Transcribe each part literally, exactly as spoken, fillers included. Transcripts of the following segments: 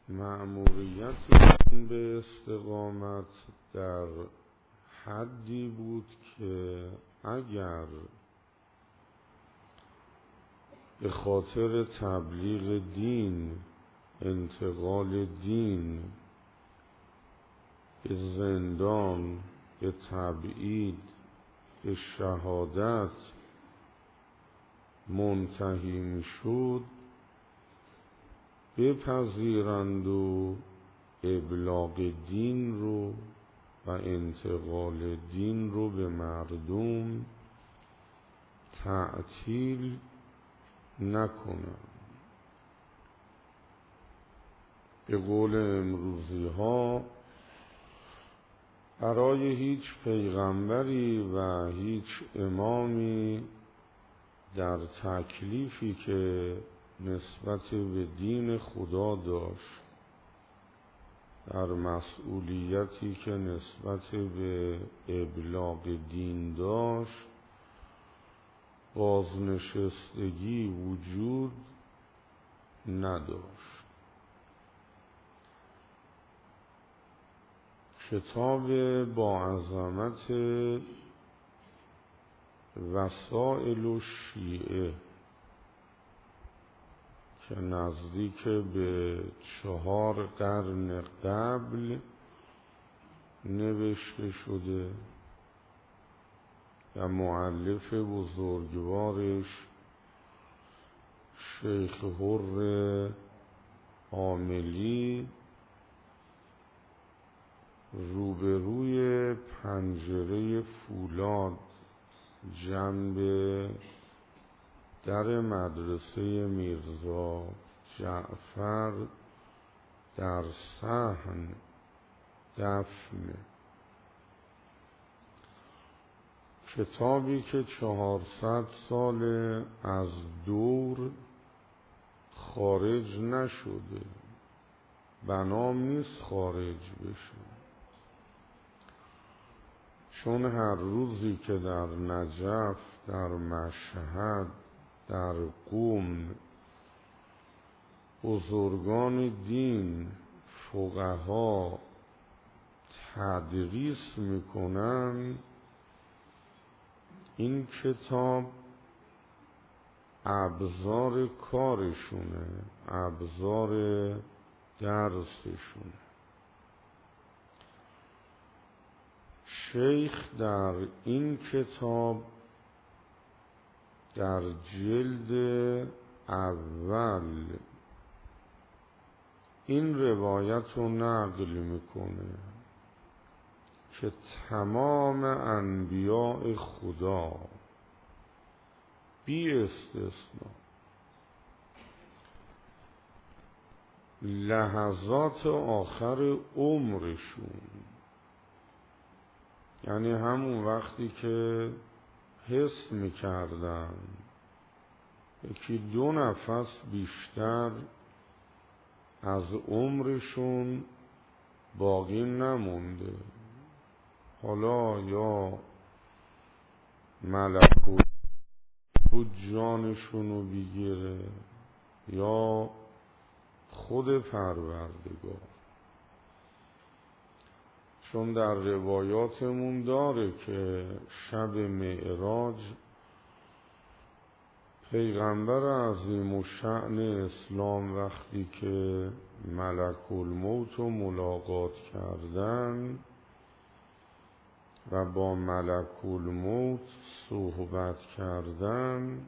مأموریت من به استقامت در حدی بود که اگر به خاطر تبلیغ دین، انتقال دین به زندان، به تبعید، به شهادت منتهی می شد، بپذیرند و ابلاغ دین رو و انتقال دین رو به مردم تعطیل نکنند. به قول امروزی ها، برای هیچ پیغمبری و هیچ امامی در تکلیفی که نسبت به دین خدا داشت، در مسئولیتی که نسبت به ابلاغ دین داشت، بازنشستگی وجود نداشت. کتاب با عظمت وسائل الشیعه که نزدیک به چهار قرن قبل نوشته شده و مؤلف بزرگوارش شیخ حر عاملی روبروی پنجره فولاد جنب در مدرسه میرزا جعفر در صحن دفن، کتابی که چهارصد سال از دور خارج نشده، بنام نیست خارج بشه، چون هر روزی که در نجف، در مشهد، در قم بزرگان دین، فقها تدریس میکنن، این کتاب ابزار کارشونه، ابزار درسشونه. شیخ در این کتاب در جلد اول این روایت رو نقل میکنه که تمام انبیاء خدا بی استثناء لحظات آخر عمرشون، یعنی همون وقتی که حس میکردن یکی دو نفس بیشتر از عمرشون باقی نمونده، حالا یا ملکوت جانشونو بگیره یا خود پروردگار. چون در روایاتمون داره که شب معراج پیغمبر عظیم الشأن اسلام وقتی که ملک الموت رو ملاقات کردن و با ملک الموت صحبت کردن،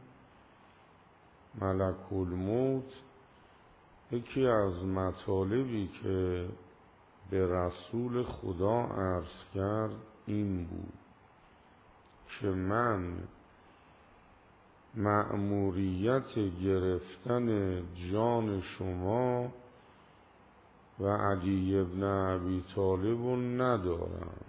ملک الموت یکی از مطالبی که به رسول خدا عرض کرد این بود که من مأموریت گرفتن جان شما و علی ابن ابی طالب رو ندارم،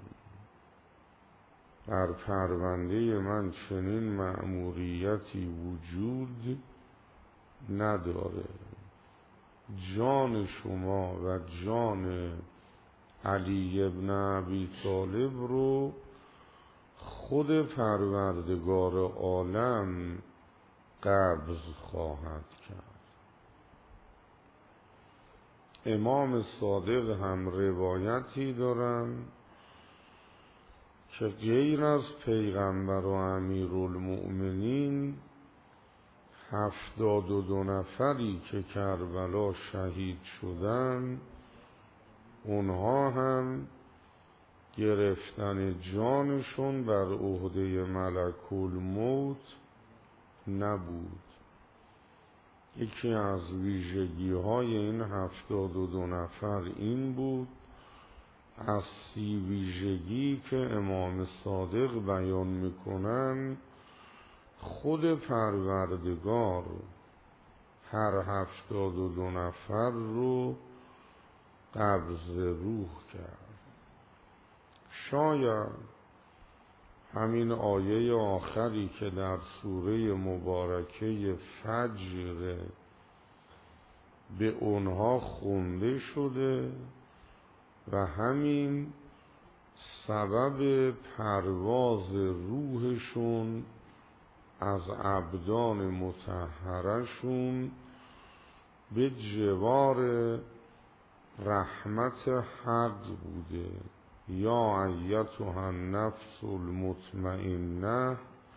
در پرونده من چنین مأموریتی وجود نداره. جان شما و جان علی ابن ابی طالب رو خود پروردگار عالم قبض خواهد کرد. امام صادق هم روایتی دارن که غیر از پیغمبر و امیرالمؤمنین هفتاد و دو نفری که کربلا شهید شدن اونها هم گرفتن جانشون بر عهده ملک الموت نبود. یکی از ویژگی های این هفتاد و دو نفر این بود، از سی ویژگی که امام صادق بیان میکنن خود پروردگار هر هفتاد و دو نفر رو قبض روح کرد. شاید همین آیه آخری که در سوره مبارکه فجر به اونها خونده شده و همین سبب پرواز روحشون از ابدان مطهرشون به جوار رحمت حق بوده. یا ایتها النفس المطمئنه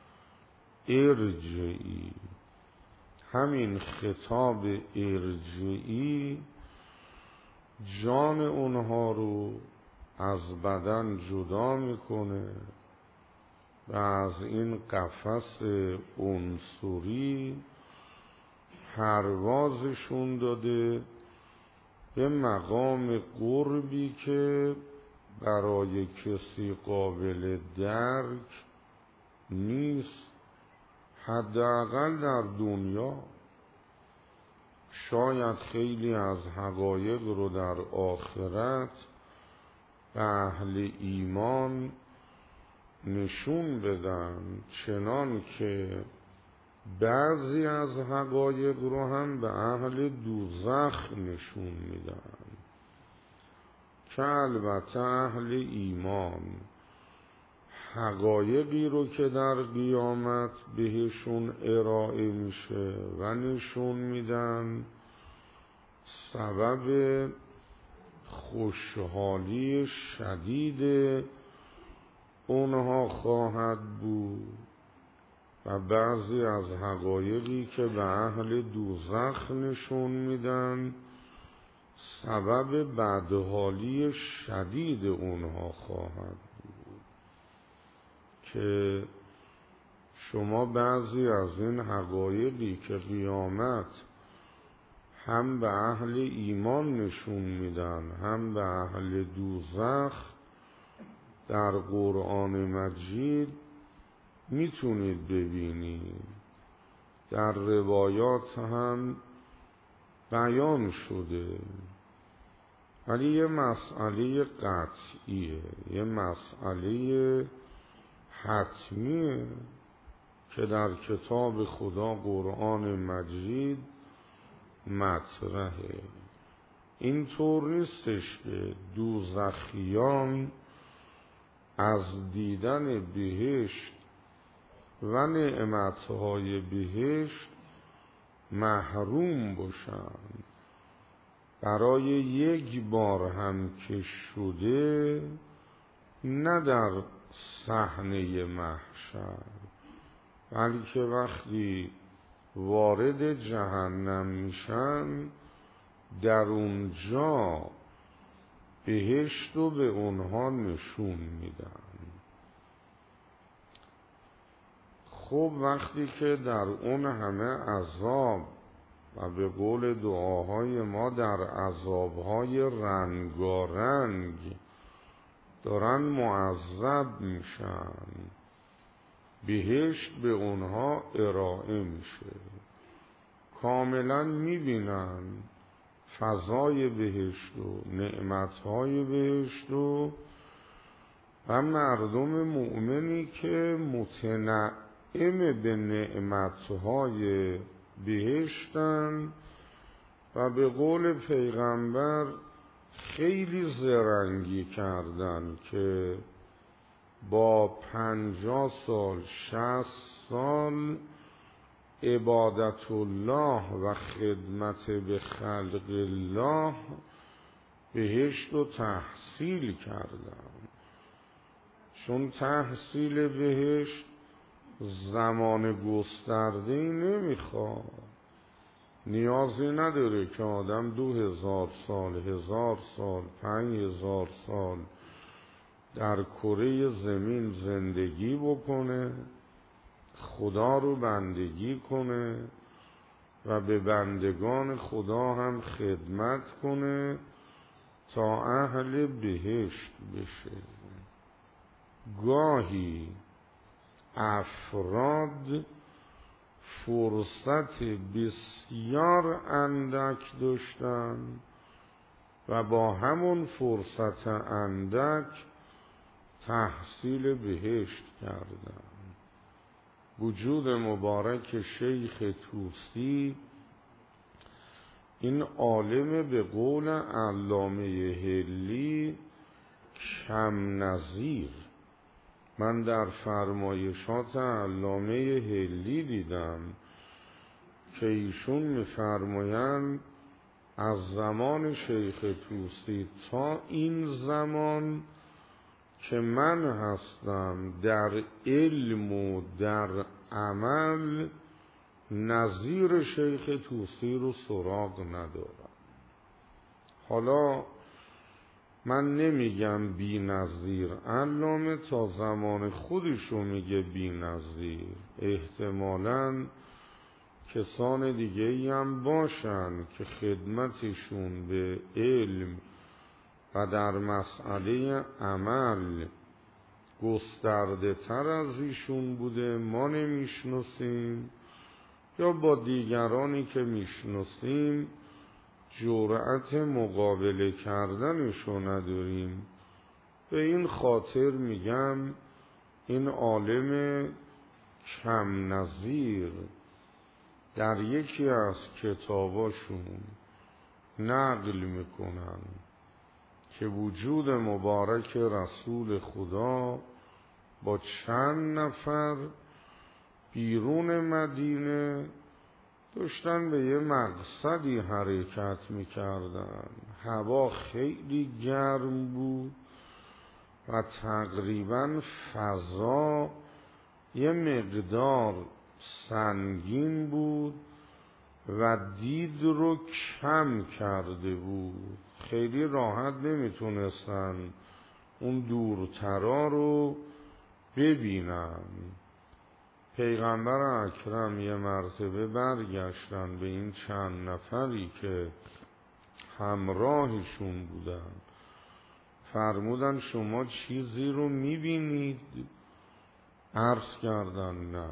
ارجعی. همین خطاب ارجعی جان اونها رو از بدن جدا میکنه و از این قفس عنصری پروازشون داده به مقام قربی که برای کسی قابل درک نیست، حداقل در دنیا. شاید خیلی از حقایق رو در آخرت به اهل ایمان نشون بدن، چنان که بعضی از حقایق رو هم به اهل دوزخ نشون میدن که البته اهل ایمان حقایقی رو که در قیامت بهشون ارائه میشه و نشون میدن سبب خوشحالی شدید اونها خواهد بود و بعضی از حقایقی که به اهل دوزخ نشون میدن سبب بدحالی شدید اونها خواهد بود. که شما بعضی از این حقایقی که قیامت هم به اهل ایمان نشون میدن هم به اهل دوزخ در قرآن مجید میتونید ببینید، در روایات هم بیان شده. ولی یه مسئله قطعیه، یه مسئله حتمیه که در کتاب خدا قرآن مجید مطرحه. اینطور نیستش که دوزخیان از دیدن بهشت و نعمتهای بهشت محروم باشن. برای یک بار هم که شده، نه در صحنه محشر، بلکه وقتی وارد جهنم میشن در اونجا بهشت رو به اونها نشون میدن. خب وقتی که در اون همه عذاب و به قول دعاهای ما در عذابهای رنگارنگ دارن معذب میشن، بهشت به اونها ارائه میشه، کاملا میبینن فضای بهشت و نعمتهای بهشت و و مردم مؤمنی که متنعم به نعمتهای بهشتن و به قول پیغمبر خیلی زرنگی کردن که با پنجاه سال شصت سال عبادت الله و خدمت به خلق الله بهشت رو تحصیل کردم. چون تحصیل بهشت زمان گسترده‌ای نمیخواد، نیازی نداره که آدم دو هزار سال، هزار سال، پنج هزار سال در کره زمین زندگی بکنه، خدا رو بندگی کنه و به بندگان خدا هم خدمت کنه تا اهل بهشت بشه. گاهی افراد فرصت بسیار اندک داشتن و با همون فرصت اندک تحصیل بهشت کردن. وجود مبارک شیخ طوسی، این عالم به قول علامه حلی کم نظیر، من در فرمایشات علامه حلی دیدم که ایشون می‌فرمایند از زمان شیخ طوسی تا این زمان که من هستم در علم و در عمل نظیر شیخ طوسی رو سراغ ندارم. حالا من نمیگم بی نظیر، علامه تا زمان خودشو میگه بی نظیر، احتمالاً کسان دیگه ای هم باشن که خدمتشون به علم و در مسئله عمل گسترده تر از ایشون بوده، ما نمیشناسیم، یا با دیگرانی که میشناسیم جرأت مقابله کردنشو نداریم. به این خاطر میگم این عالم کم نظیر در یکی از کتاباشون نقل میکنن که وجود مبارک رسول خدا با چند نفر بیرون مدینه داشتن به یه مقصدی حرکت میکردن. هوا خیلی گرم بود و تقریبا فضا یه مقدار سنگین بود و دید رو کم کرده بود، خیلی راحت نمیتونستن اون دورترا رو ببینن. پیغمبر اکرم یه مرتبه برگشتن به این چند نفری که همراهشون بودن، فرمودن شما چیزی رو میبینید؟ عرض کردن نه.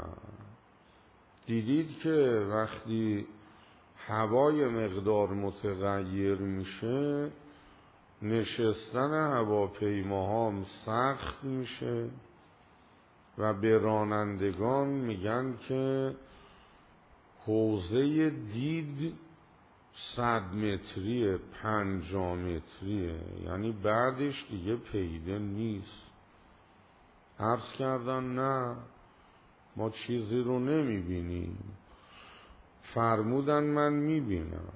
دیدید که وقتی هوای مقدار متغیر میشه نشستن هواپیماها هم سخت میشه و به رانندگان میگن که حوزه دید صد متریه، پنجاه متریه، یعنی بعدش دیگه پیدا نیست. عرض کردن نه ما چیزی رو نمیبینیم. فرمودن من میبینم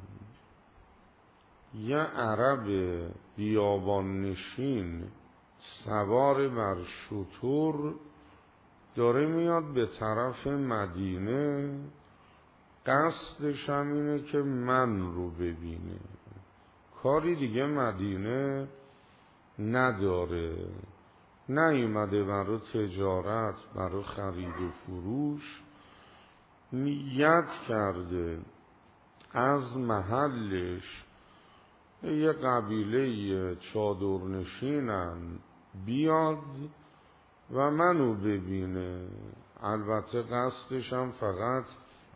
یه عرب بیابان نشین سوار بر شتر داره میاد به طرف مدینه، قصدش هم اینه که من رو ببینه، کاری دیگه مدینه نداره، نیومده برای تجارت، برای خرید و فروش، نیت کرده از محلش یه قبیله چادرنشینن بیاد و منو ببینه. البته قصدش هم فقط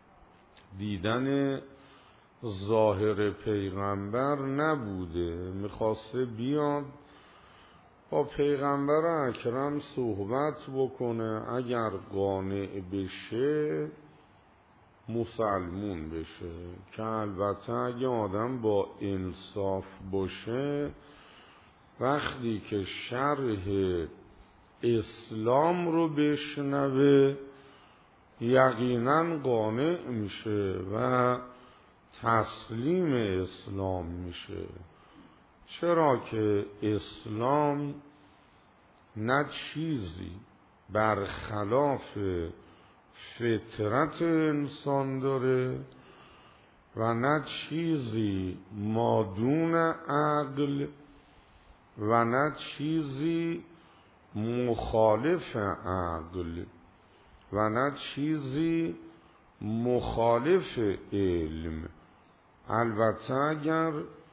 دیدن ظاهر پیغمبر نبوده، میخواسته بیاد با پیغمبر اکرم صحبت بکنه، اگر قانع بشه مسلمون بشه، که البته اگه آدم با انصاف باشه وقتی که شرح اسلام رو بشنوه یقینا قانع میشه و تسلیم اسلام میشه. چرا که اسلام نه چیزی برخلاف فطرت انسان داره و نه چیزی مادون عقل و نه چیزی مخالف عقل و نه چیزی مخالف علم. البته اگر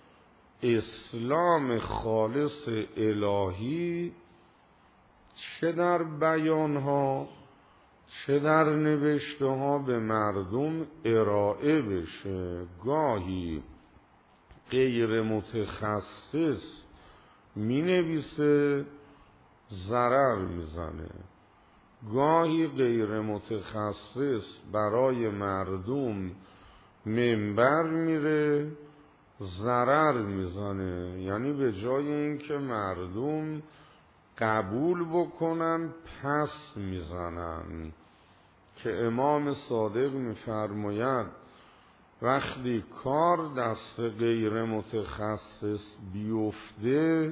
اسلام خالص الهی چه در بیانها چه در نوشته ها به مردم ارائه بشه، گاهی غیر متخصص می نویسه ضرر میزنه، گاهی غیر متخصص برای مردم منبر میره ضرر میزنه. یعنی به جای اینکه مردم قبول بکنن پس میزنن، که امام صادق میفرماید وقتی کار دست غیر متخصص بیفته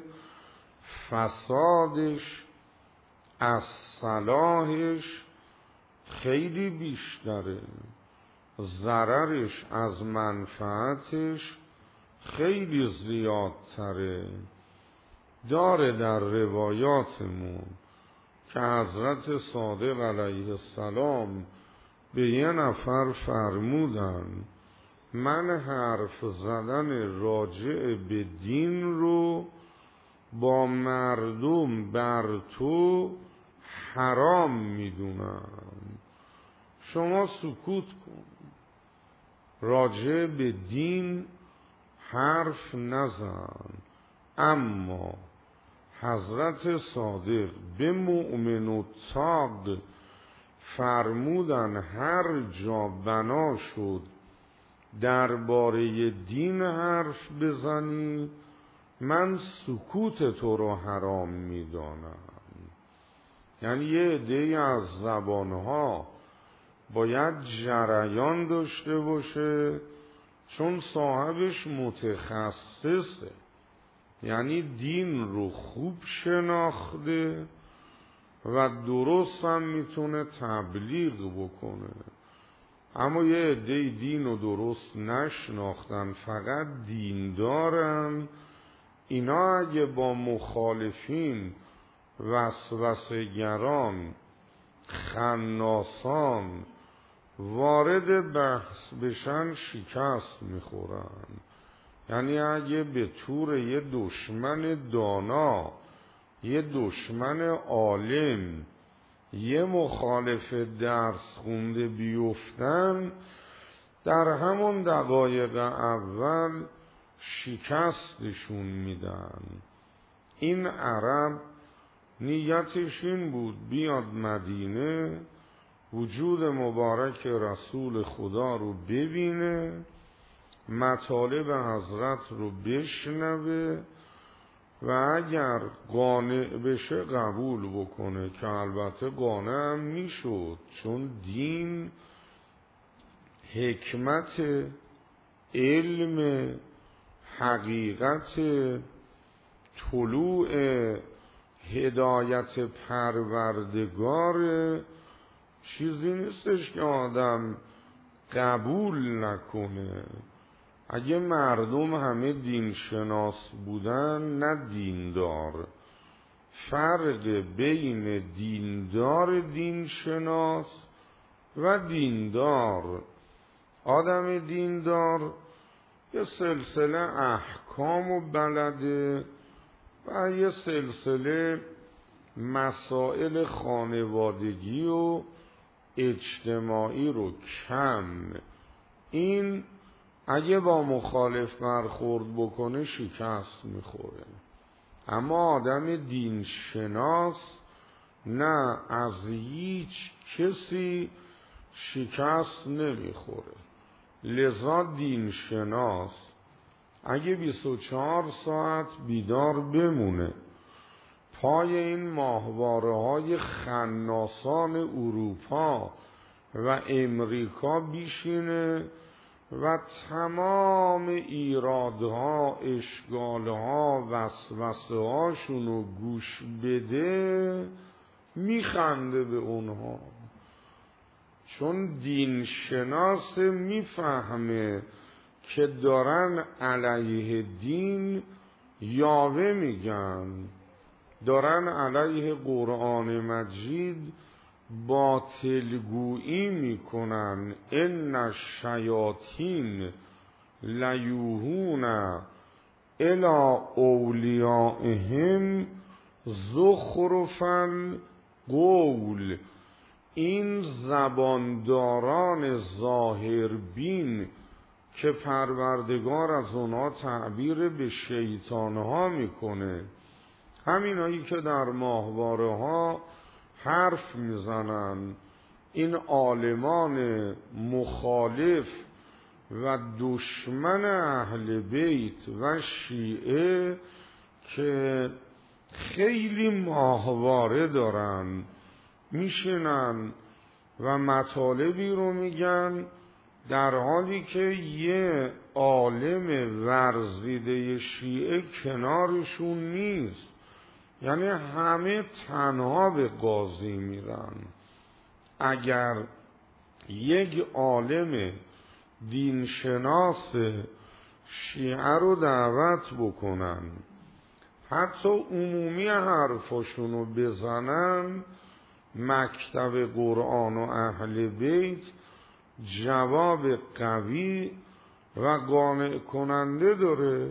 فسادش از صلاحش خیلی بیشتره، ضررش از منفعتش خیلی زیادتره. داره در روایاتمون که حضرت صادق علیه السلام به یه نفر فرمودن من حرف زدن راجع به دین رو با مردم بر تو حرام میدونم، شما سکوت کن، راجع به دین حرف نزن. اما حضرت صادق به مؤمن و تاق فرمودن هر جا بنا شد درباره دین حرف بزنی من سکوت تو رو حرام میدانم. یعنی یه عده‌ای از زبانها باید جریان داشته باشه چون صاحبش متخصصه، یعنی دین رو خوب شناخته و درست هم میتونه تبلیغ بکنه. اما یه عده دین رو درست نشناختن، فقط دین دارن، اینا اگه با مخالفین وسوسه‌گران خناسان وارد بحث بشن شکست میخورن. یعنی اگه به طور یه دشمن دانا، یه دشمن عالم، یه مخالف درس خونده بیفتن، در همون دقایق اول شکستشون میدن. این عرب نیتش این بود بیاد مدینه، وجود مبارک رسول خدا رو ببینه، مطالب حضرت رو بشنوه و اگر قانع بشه قبول بکنه، که البته قانع هم میشد چون دین حکمت، علم، حقیقت، طلوع هدایت پروردگار چیزی نیستش که آدم قبول نکنه. اگه مردم همه دین شناس بودن نه دیندار، فرق بین دیندار دین شناس و دیندار، آدم دیندار یه سلسله احکام و بلده و یه سلسله مسائل خانوادگی و اجتماعی رو کم، این اگه با مخالف برخورد بکنه شکست میخوره. اما آدم دین شناس نه، از هیچ کسی شکست نمیخوره. لذا دین شناس اگه بیست و چهار ساعت بیدار بمونه پای این ماهواره های خناسان اروپا و امریکا بیشینه و تمام ایرادها، اشکالها، وسوسه هاشونو گوش بده، میخنده به اونها. چون دین شناس میفهمه که دارن علیه دین یاوه میگن، دارن علیه قرآن مجید باطلگویی میکنن. ان الشیاطین لیوحون الی اولیائهم زخرف القول. این زبانداران ظاهربین که پروردگار از اونها تعبیر به شیطانها میکنه، همینایی که در ماهواره ها حرف میزنن، این عالمان مخالف و دشمن اهل بیت و شیعه که خیلی ماهواره دارن، میشنن و مطالبی رو میگن، در حالی که یه عالم ورزیده شیعه کنارشون نیست. یعنی همه تنها به قاضی میرن. اگر یک عالم دینشناس شیعه رو دعوت بکنن، حتی عمومی حرفاشونو بزنن، مکتب قرآن و اهل بیت جواب قوی و قانع کننده داره.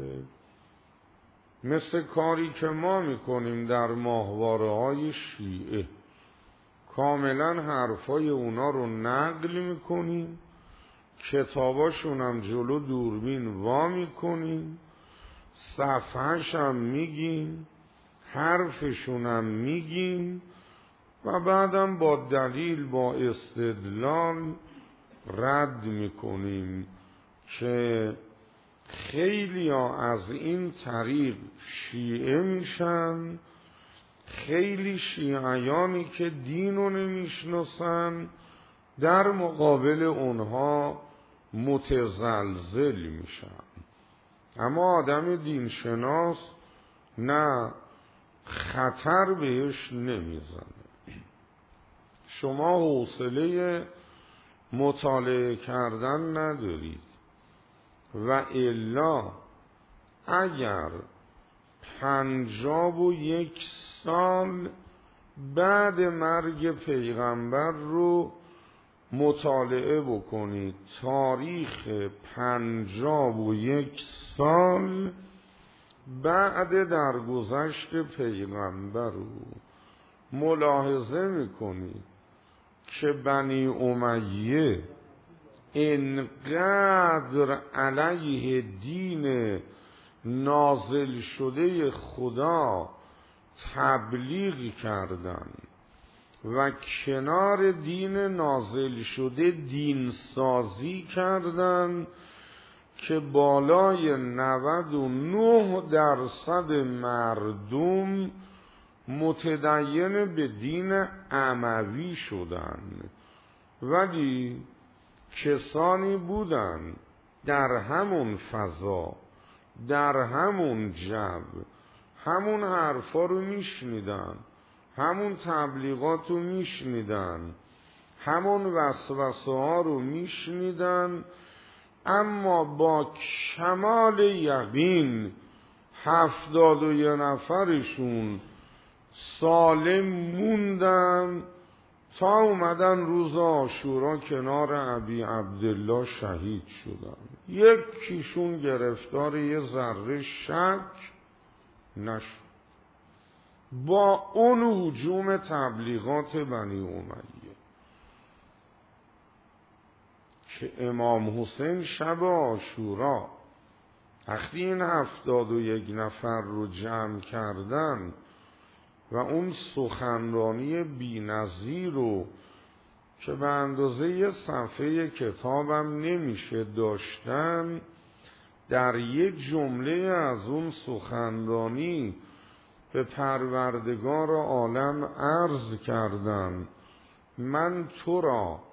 مثل کاری که ما میکنیم در ماهواره های شیعه، کاملا حرفای اونا رو نقل میکنیم، کتاباشون هم جلو دوربین وا میکنیم، صفحش هم میگیم، حرفشون هم میگیم و بعدم با دلیل، با استدلال رد میکنیم که خیلی ها از این طریق شیعه میشن. خیلی شیعیانی که دینو نمیشناسن در مقابل اونها متزلزل میشن. اما آدم دینشناس نه، خطر بهش نمیزنه. شما حوصله مطالعه کردن ندارید و الا اگر پنجاب و یک سال بعد مرگ پیغمبر رو مطالعه بکنید، تاریخ پنجاب و یک سال بعد درگذشت پیغمبر رو ملاحظه میکنید که بنی امیه انقدر علیه دین نازل شده خدا تبلیغ کردن و کنار دین نازل شده دین سازی کردن که بالای نود و نه درصد مردم متدین به دین اموی شدن. ولی کسانی بودن در همون فضا، در همون جو، همون حرفا رو میشنیدن، همون تبلیغات رو میشنیدن، همون وسوسه ها رو میشنیدن، اما با کمال یقین هفتاد و یه نفرشون سالم موندن تا اومدن روز عاشورا کنار ابی عبدالله شهید شدن. یکیشون گرفتار یه ذره شک نشد با اون هجوم تبلیغات بنی امیه که امام حسین شب عاشورا وقتی این هفتاد و یک نفر رو جمع کردن و اون سخنرانی بی‌نظیر رو که به اندازه یه صفحه کتابم نمیشه داشتن، در یک جمله از اون سخنرانی به پروردگار عالم عرض کردم: من تو را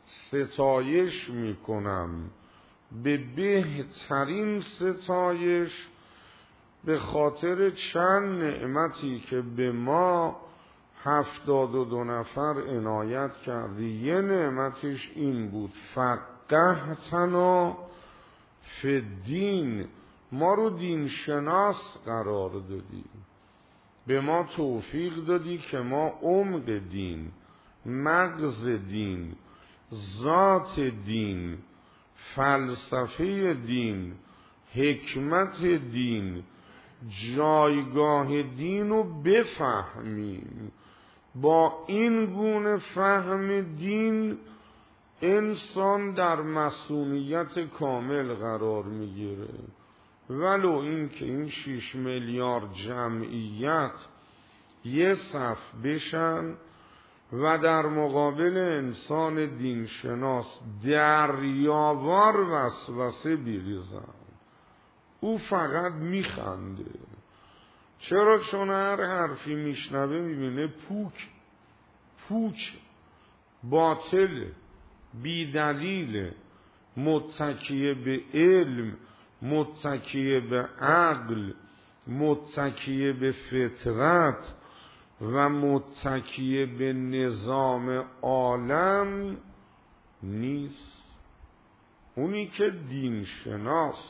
ستایش میکنم به بهترین ستایش به خاطر چند نعمتی که به ما هفتاد و دو نفر عنایت کردی. یه نعمتش این بود فقهتنا فی الدین، ما رو دین شناس قرار دادی، به ما توفیق دادی که ما عمق دین، مغز دین، ذات دین، فلسفه دین، حکمت دین، جایگاه دین رو بفهمیم. با این گونه فهم دین انسان در مسئولیت کامل قرار میگیره. ولو این که این شیش میلیارد جمعیت یه صف بشن و در مقابل انسان دینشناس دریاوار وسوسه بریزن، او فقط میخنده. چرا؟ چون هر حرفی میشنوه میبینه پوک پوچ باطل بی دلیل، متکیه به علم، متکیه به عقل، متکیه به فطرت و متکیه به نظام عالم نیست. اونی که دین شناس.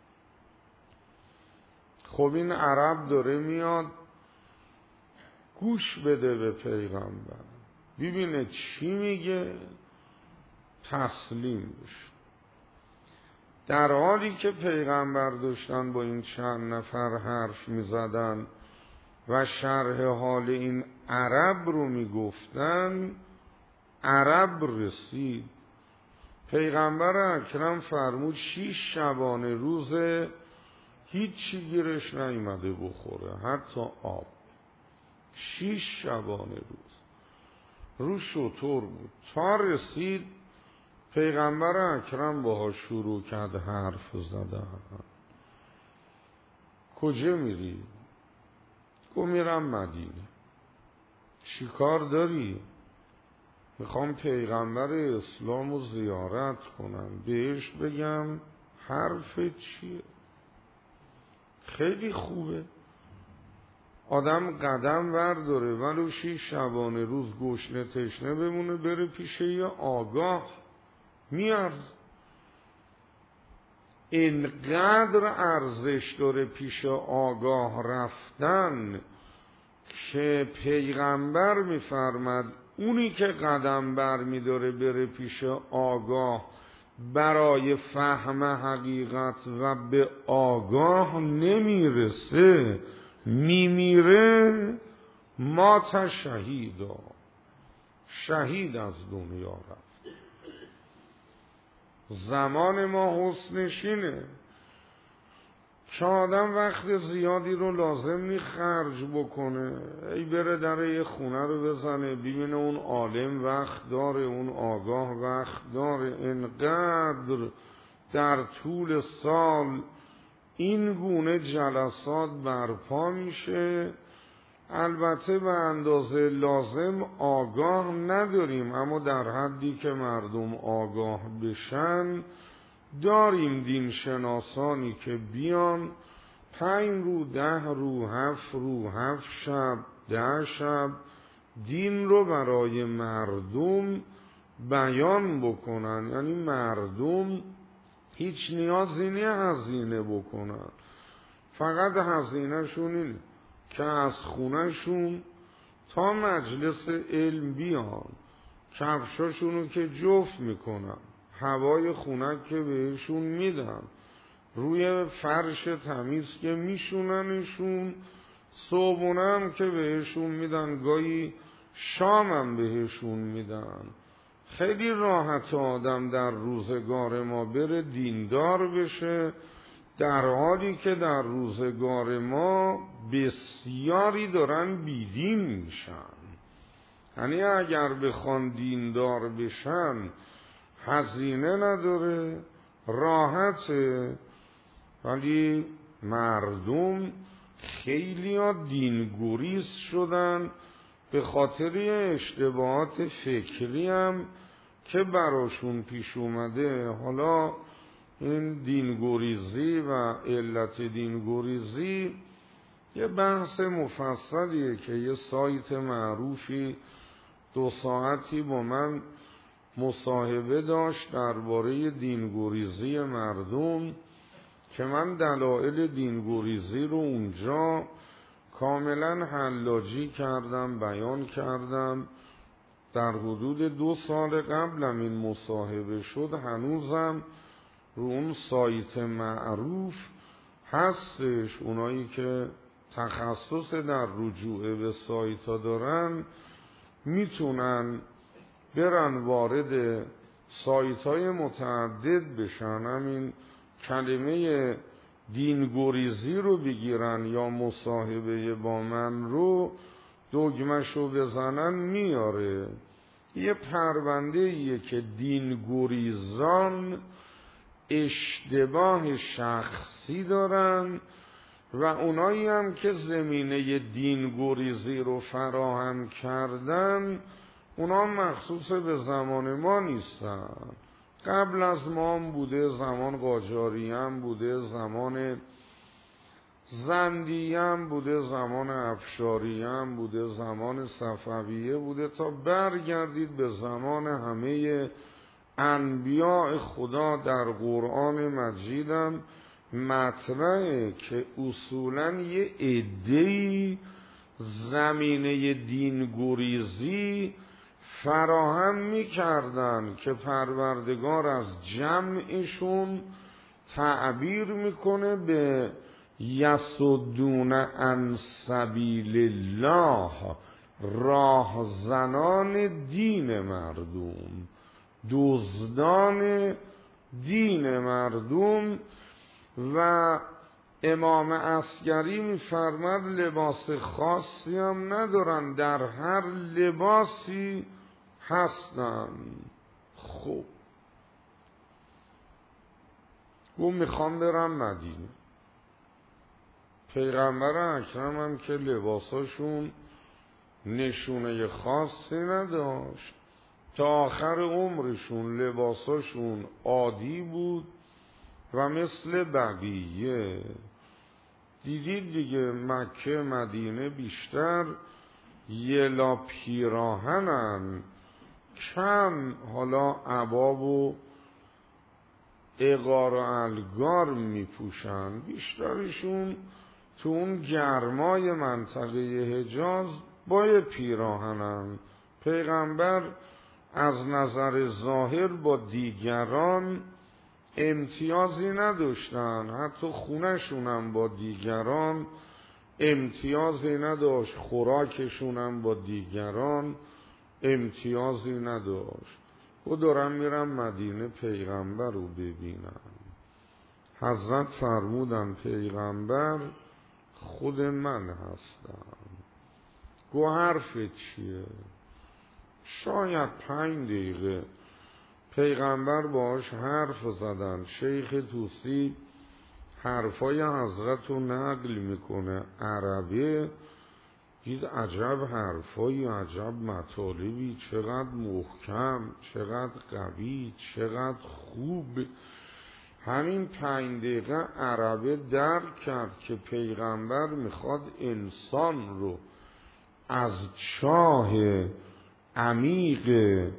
خب این عرب داره میاد گوش بده به پیغمبر، ببینه چی میگه، تسلیم بشه. در حالی که پیغمبر داشتن با این چند نفر حرف میزدن و شرح حال این عرب رو میگفتن، عرب رسید. پیغمبر اکرم فرمود شیش شبانه روزه هیچی گیرش نیامده بخوره، حتی آب. شیش شبانه روز رو شطور بود تا رسید پیغمبر اکرم باها شروع کرد حرف زدن. کجا میری؟ گفت میرم مدینه. چی کار داری؟ میخوام پیغمبر اسلام رو زیارت کنم، بهش بگم حرف چیه. خیلی خوبه آدم قدم ورداره ولو شیش شبانه روز گشنه تشنه بمونه، بره پیش یه آگاه میارز. اینقدر ارزش داره پیش آگاه رفتن که پیغمبر میفرمد اونی که قدم بر میداره بره پیش آگاه برای فهم حقیقت و به آگاه نمیرسه، میمیره، مات شهیدا، شهید از دنیا رفت. زمان ما حسنشینه که آدم وقت زیادی رو لازم نی خرج بکنه، ای بره در یه خونه رو بزنه ببینه اون عالم وقت داره، اون آگاه وقت داره. انقدر در طول سال این گونه جلسات برپا میشه. البته به اندازه لازم آگاه نداریم، اما در حدی که مردم آگاه بشن داریم دین شناسانی که بیان پنج رو ده رو هفت رو هفت شب ده شب دین رو برای مردم بیان بکنن. یعنی مردم هیچ نیازی نیه هزینه بکنن، فقط هزینه شون اینه که از خونه شون تا مجلس علم بیان، کفشاشونو که جفت میکنن، هوای خونه که بهشون میدن، روی فرش تمیز که میشوننشون، صبحونه هم که بهشون میدن، گاهی شام هم بهشون میدن. خیلی راحت آدم در روزگار ما بره دیندار بشه، در حالی که در روزگار ما بسیاری دارن بیدین میشن. یعنی اگر بخوان دیندار بشن هزینه نداره، راحته، ولی مردم خیلی ها دینگوریز شدن. به خاطر اشتباهات فکری هم که براشون پیش اومده. حالا این دینگریزی و علت دینگریزی یه بحث مفصلیه که یه سایت معروفی دو ساعتی با من مصاحبه داشت درباره دینگریزی مردم که من دلایل دینگریزی رو اونجا کاملا حلاجی کردم، بیان کردم. در حدود دو سال قبلم این مصاحبه شد، هنوزم رو اون سایت معروف هستش. اونایی که تخصص در رجوع به سایت ها دارن میتونن برن وارد سایت های متعدد بشن، همین کلمه دینگریزی رو بگیرن یا مصاحبه با من رو دگمشو بزنن میاره. یه پرونده ایه که دینگریزان اشتباه شخصی دارن و اونایی هم که زمینه دینگریزی رو فراهم کردن اونا مخصوص به زمان ما نیستن، قبل از ما هم بوده، زمان قاجاری هم بوده، زمان زندیه هم بوده، زمان افشاری هم بوده، زمان صفویه بوده، تا برگردید به زمان همه انبیاء خدا. در قرآن مجیدم مطرحه که اصولاً یه عده‌ای زمینه دینگریزی فراهم می‌کردن که پروردگار از جمعشون تعبیر میکنه به یصدون عن سبیل الله، راهزنان دین مردم، دزدان دین مردم. و امام عسکری می‌فرماد لباس خاصی هم ندارن، در هر لباسی هستن. خب گفت میخوام برم مدینه. پیغمبر اکرم هم که لباساشون نشونه خاصی نداشت، تا آخر عمرشون لباساشون عادی بود و مثل بقیه. دیدید دیگه مکه مدینه بیشتر یلا پیراهنن، کم حالا عباب و اغار و الگار می پوشن. بیشترشون تو اون گرمای منطقه حجاز با پیراهنن. پیغمبر از نظر ظاهر با دیگران امتیازی نداشتن، حتی خونشونم با دیگران امتیازی نداشت، خوراکشونم با دیگران امتیازی نداشت. و دارم میرم مدینه پیغمبر رو ببینم. حضرت فرمودن پیغمبر خود من هستم. گو حرفت چیه؟ شاید پنج دقیقه پیغمبر باش حرف زدن. شیخ طوسی حرفای حضرت رو نقل میکنه عربه، دید عجب حرفایی، عجب مطالبی، چقدر محکم، چقدر قوی، چقدر خوب. همین پنج دقیقه عربه درک کرد که پیغمبر میخواد انسان رو از چاه عمیق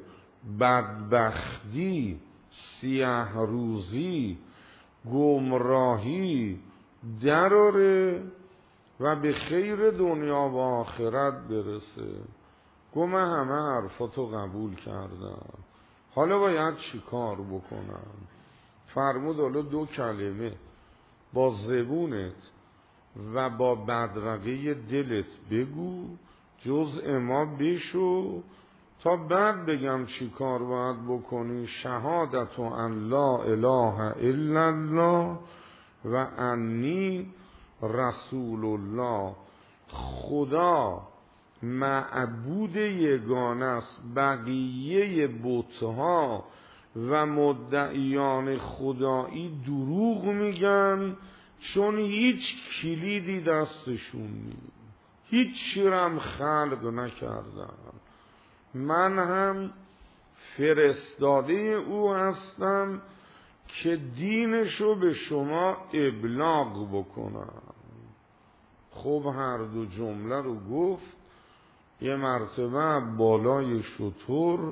بدبختی، سیاه روزی، گمراهی دراره و به خیر دنیا و آخرت برسه. گفت من همه حرفاتو قبول کردم، حالا باید چی کار بکنم؟ فرمود حالا دو کلمه با زبونت و با بدرقه دلت بگو، جزء ما بشو، تا بعد بگم چی کار باید بکنی. شهادت ان لا اله الا الله و انی رسول الله. خدا معبود یگانه است، بقیه بتها و مدعیان خدایی دروغ میگن، چون هیچ کلیدی دستشون نیست، هیچ چیرم خلق نکردن. من هم فرستاده او هستم که دینشو به شما ابلاغ بکنم. خب هر دو جمله رو گفت. یه مرتبه بالای شتر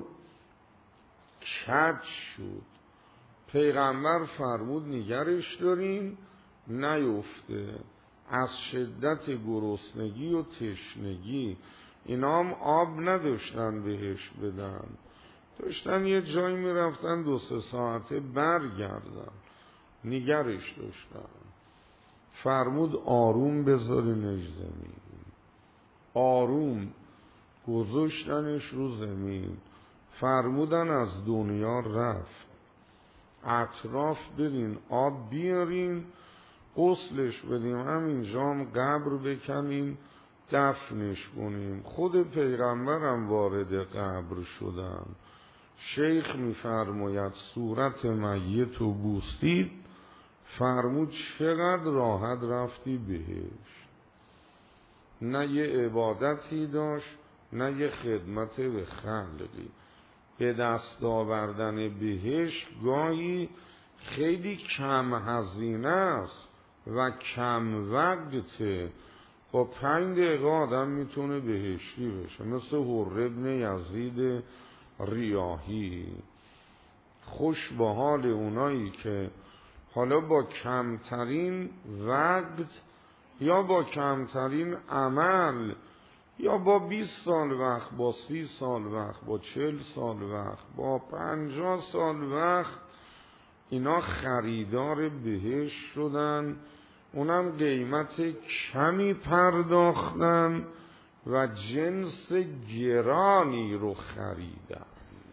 کج شد. پیغمبر فرمود نگرش دارین نیفته. از شدت گرسنگی و تشنگی اینا هم آب نداشتن بهش بدن، داشتن یه جایی میرفتن دو سه ساعته برگردن، نگرش داشتن. فرمود آروم بذارینش زمین. آروم گذاشتنش رو زمین. فرمودن از دنیا رفت. اطراف برین آب بیارین غسلش بدیم، همینجا هم قبر بکنیم دفنش کنیم. خود پیغمبرم وارد قبر شدن. شیخ میفرماید صورت میت و بوسید. فرمود چقدر راحت رفتی بهش. نه یه عبادتی داشت نه یه خدمت به خلقی. به دست آوردن بهش گاهی خیلی کم هزینه است و کم وقته. با پنج دقیقه آدم میتونه بهشتی بشه، مثل حر ابن یزید ریاحی. خوش با حال اونایی که حالا با کمترین وقت یا با کمترین عمل یا با بیست سال وقت، با سی سال وقت، با چل سال وقت، با پنجاه سال وقت اینا خریدار بهش شدن. اونم قیمت کمی پرداختن و جنس گرانی رو خریدن.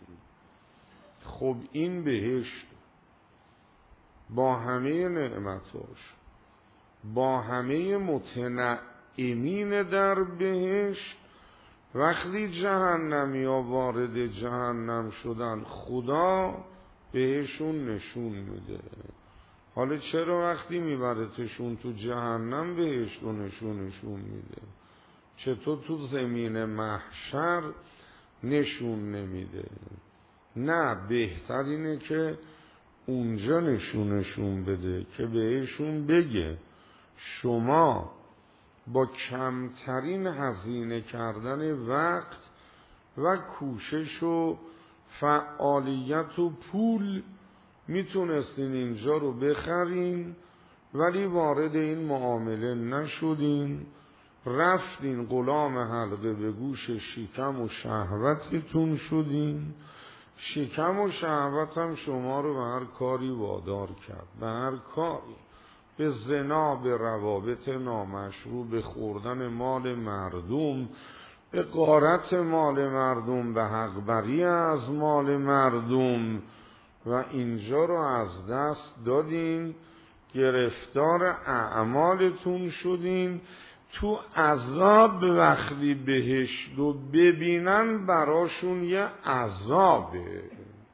خب این بهشت با همه نعمتاش، با همه متنعمین در بهشت، وقتی جهنمی ها وارد جهنم شدن خدا بهشون نشون میده. حالا چرا وقتی میبرتشون تو جهنم بهشت رو نشونشون میده؟ چطور تو زمین محشر نشون نمیده؟ نه، بهتر اینه که اونجا نشونشون بده که بهشون بگه شما با کمترین هزینه کردن وقت و کوشش و فعالیت و پول میتونستین اینجا رو بخرین، ولی وارد این معامله نشدین، رفتین غلام حلقه به گوش شکم و شهوتتون شدین. شکم و شهوت هم شما رو به هر کاری وادار کرد، به هر کاری، به زنا، به روابط نامشروع، به خوردن مال مردم، به غارت مال مردم، به حقبری از مال مردم، و اینجا رو از دست دادین، گرفتار اعمالتون شدین. تو عذاب وقتی بهشت رو ببینن براشون یه عذابه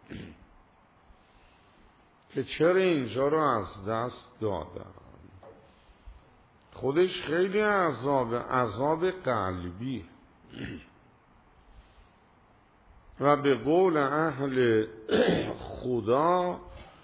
که چرا اینجا رو از دست دادن. خودش خیلی عذابه، عذاب قلبی. و به قول اهل خدا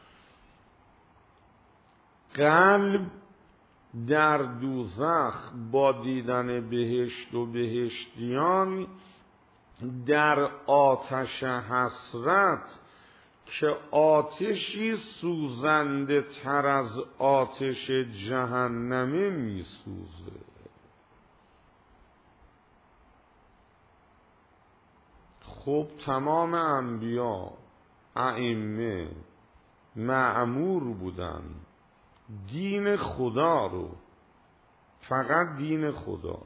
قلب در دوزخ با دیدن بهشت و بهشتیان در آتش حسرت که آتشی سوزنده تر از آتش جهنمه می سوزه. خب تمام انبیا ائمه مأمور بودن دین خدا رو، فقط دین خدا،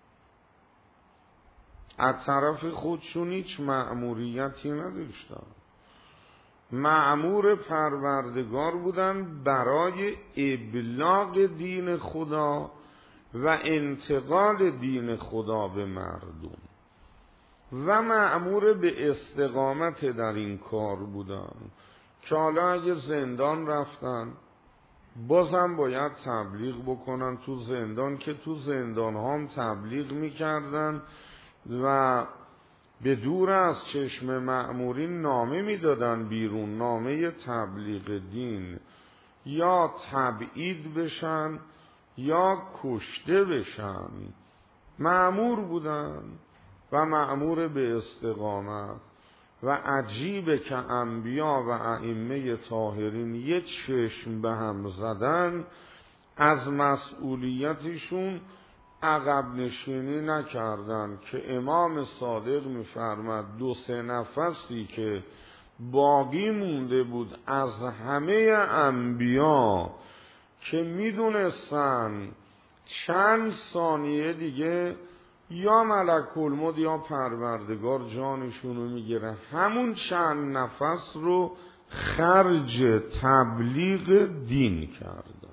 از طرف خودشون هیچ مأموریتی نداشتن. مأمور پروردگار بودن برای ابلاغ دین خدا و انتقال دین خدا به مردم، و مأمور به استقامت در این کار بودن که حالا اگه زندان رفتن بازم باید تبلیغ بکنن تو زندان، که تو زندان هم تبلیغ میکردن و به دور از چشم مأمورین نامه میدادن بیرون، نامه تبلیغ دین، یا تبعید بشن یا کشته بشن. مأمور بودن و مأمور به استقامت. و عجیبه که انبیا و ائمه طاهرین یه چشم به هم زدن، از مسئولیتشون عقب نشینی نکردن. که امام صادق میفرماد دو سه نفسی که باقی مونده بود از همه انبیا که میدونستن چند ثانیه دیگه یا ملک الموت یا پروردگار جانشونو میگیره، همون چند نفس رو خرج تبلیغ دین کردن.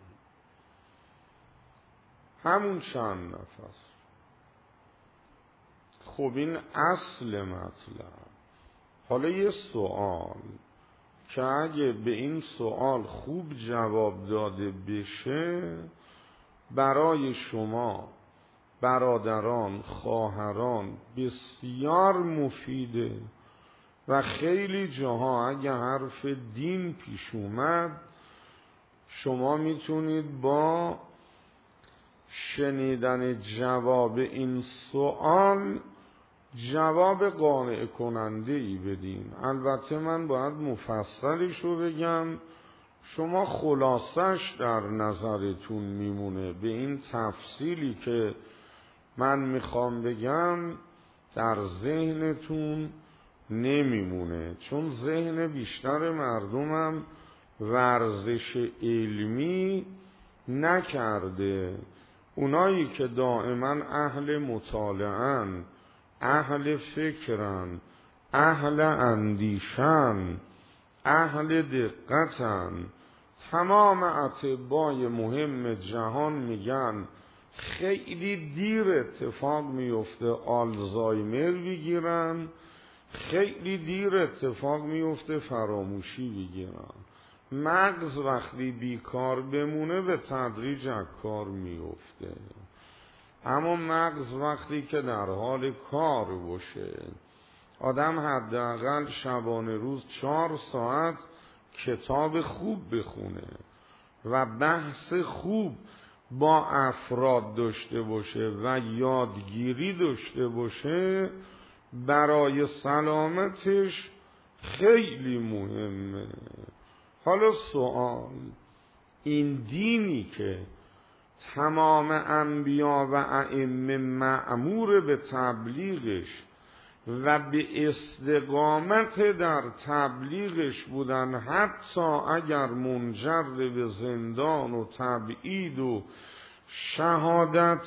همون چند نفس. خب این اصل مطلب. حالا یه سوال که اگه به این سوال خوب جواب داده بشه برای شما برادران، خواهران بسیار مفیده و خیلی جاها اگه حرف دین پیش اومد شما میتونید با شنیدن جواب این سوال جواب قانع کننده ای بدین. البته من باید مفصلش رو بگم، شما خلاصش در نظرتون میمونه، به این تفصیلی که من میخوام بگم در ذهنتون نمیمونه، چون ذهن بیشتر مردمم ورزش علمی نکرده. اونایی که دائما اهل مطالعه‌ان، اهل فکرن، اهل اندیشن، اهل دقتن، تمام اطبای مهم جهان میگن خیلی دیر اتفاق میفته آلزایمر بگیرن، خیلی دیر اتفاق میفته فراموشی بگیرن. مغز وقتی بیکار بمونه به تدریج از کار میفته، اما مغز وقتی که در حال کار باشه، آدم حداقل شبانه روز چهار ساعت کتاب خوب بخونه و بحث خوب با افراد داشته باشه و یادگیری داشته باشه، برای سلامتش خیلی مهمه. حالا سوال، این دینی که تمام انبیا و ائمه مأمور به تبلیغش و به استقامت در تبلیغش بودن، حتی اگر منجر به زندان و تبعید و شهادت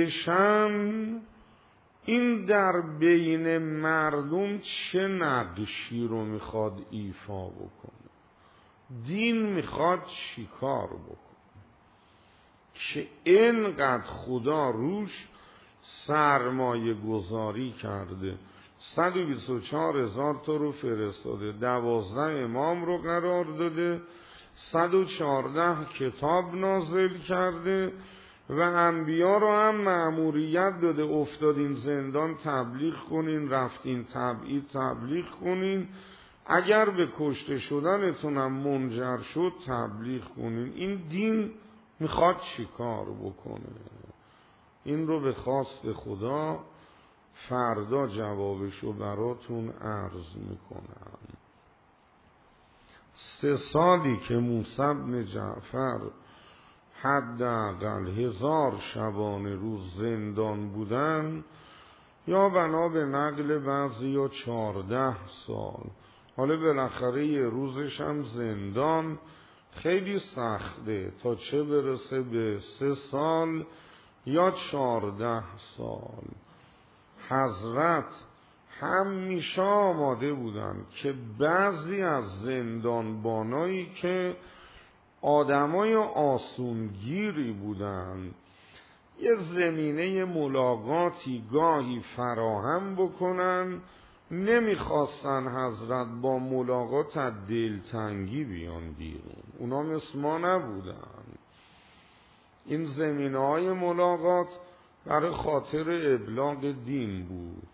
بشن، این در بین مردم چه نقشی رو میخواد ایفا بکنه؟ دین میخواد چیکار بکنه که اینقدر خدا روش سرمایه گذاری کرده؟ صد و بیست و چهار هزار تا رو فرستاده، دوازده امام رو قرار داده، صد و چهارده کتاب نازل کرده و انبیا رو هم مأموریت داده افتادین زندان تبلیغ کنین، رفتین تبعید تبلیغ کنین، اگر به کشته شدنتونم منجر شد تبلیغ کنین. این دین میخواد چی کار بکنه؟ این رو به خواست خدا فردا جوابشو براتون عرض میکنم. سه سالی که موسی بن جعفر حداقل هزار شبانه روز زندان بودن، یا بنا به نقل بعضی یا چارده سال، حالا بالاخره یه روزش هم زندان، خیلی سخته تا چه برسه به سه سال یا چارده سال. حضرت همیشه آماده بودن که بعضی از زندانبانایی که آدمای آسونگیری بودن یه زمینه ملاقاتی گاهی فراهم بکنن، نمیخواستن حضرت با ملاقات از دلتنگی بیان بیرون، اونا مثل ما نبودن. این زمینه های ملاقات برای خاطر ابلاغ دین بود.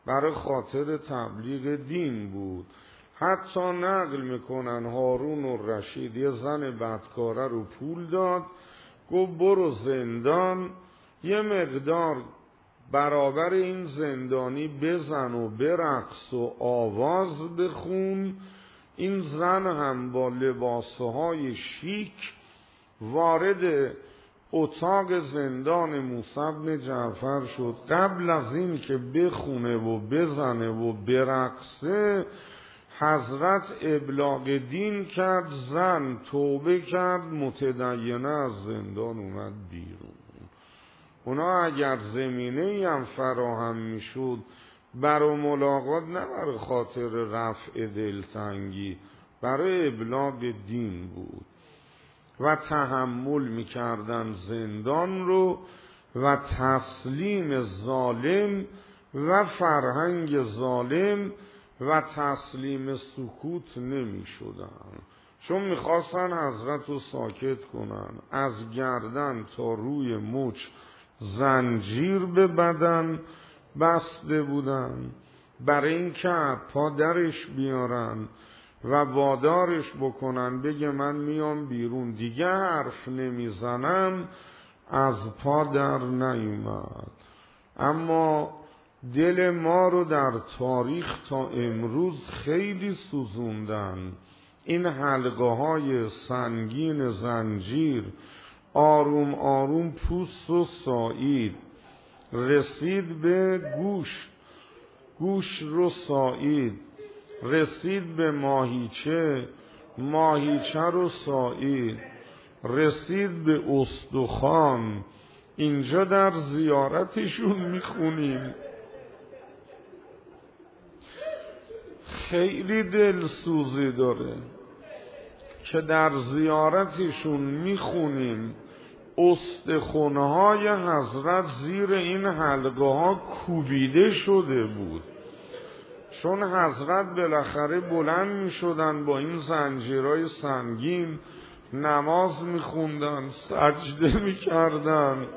برای خاطر تبلیغ دین بود. حتی نقل میکنن هارون الرشید یه زن بدکاره رو پول داد، گفت برو زندان یه مقدار برابر این زندانی بزن و برقص و آواز بخون. این زن هم با لباسهای شیک وارد اتاق زندان موسی بن جعفر شد. قبل از این که بخونه و بزنه و برقصه حضرت ابلاغ دین کرد، زن توبه کرد، متدینه از زندان اومد بیرون. اونا اگر زمینه ای هم فراهم میشد برای ملاقات، نه برای خاطر رفع دلتنگی، برای ابلاغ دین بود و تحمل میکردن زندان رو و تسلیم ظالم و فرهنگ ظالم و تسلیم سکوت نمی شدن، چون میخواستن حضرت رو ساکت کنن. از گردن تا روی مچ زنجیر به بدن بسته بودن برای این که پا درش بیارن و وادارش بکنن بگه من میام بیرون، دیگه حرف نمیزنم. از پا در نیومد. اما دل ما رو در تاریخ تا امروز خیلی سوزوندن. این حلقه های سنگین زنجیر آروم آروم پوست و سایید، رسید به گوش، گوش رو سایید، رسید به ماهیچه، ماهیچه رو سایید، رسید به استخوان. اینجا در زیارتشون میخونیم. خیلی دلسوزی داره که در زیارتشون میخونیم استخوان‌های حضرت زیر این حلقه ها کوبیده شده بود، چون حضرت بالاخره بلند میشدن با این زنجیرهای سنگین، نماز میخوندن، سجده میکردن،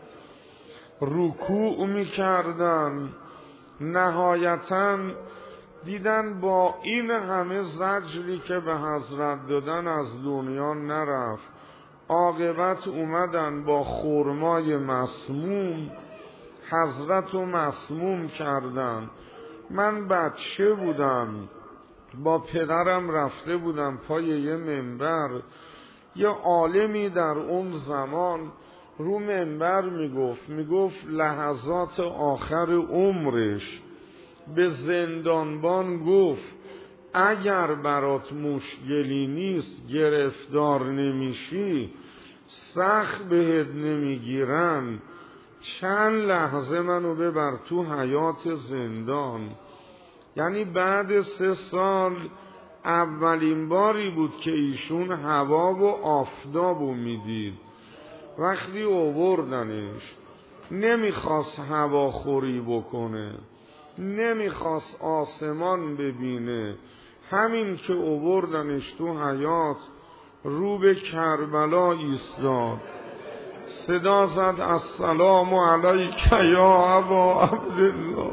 رکوع میکردن. نهایتاً دیدن با این همه زجری که به حضرت دادن از دنیا نرفت. عاقبت اومدن با خرمای مسموم حضرت رو مسموم کردن. من بچه بودم، با پدرم رفته بودم پای یه منبر. یه عالمی در اون زمان رو منبر میگفت میگفت لحظات آخر عمرش به زندانبان گفت اگر برات مشکلی نیست، گرفتار نمیشی، سخت بهت نمیگیرن، چند لحظه منو ببر تو حیات زندان. یعنی بعد سه سال اولین باری بود که ایشون هوا و آفتابو میدید. وقتی آوردنش نمیخواست هواخوری بکنه، نمیخواست آسمان ببینه. همین که آوردنش تو حیات رو به کربلا ایستاد، صدا زد السلام علیک یا ابا عبدالله،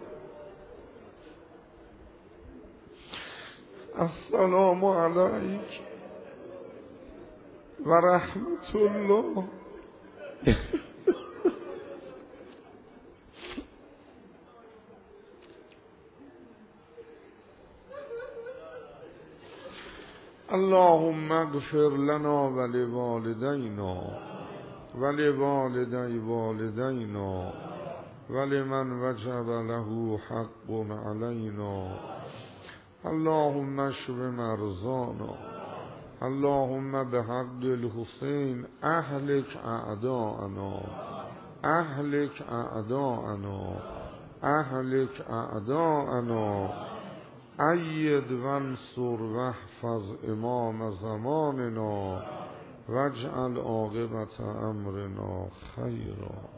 السلام علیک و رحمت الله. اللهم اغفر لنا ولوالدينا ولوالدي والدينا ولمن وجب له حق علينا. اللهم اشف مرضانا. اللهم بحق الحسين اهلك اعداءنا اهلك اعداءنا اهلك اعداءنا. اید وانصر واحفظ امام زماننا واجعل عاقبت امرنا خیرا.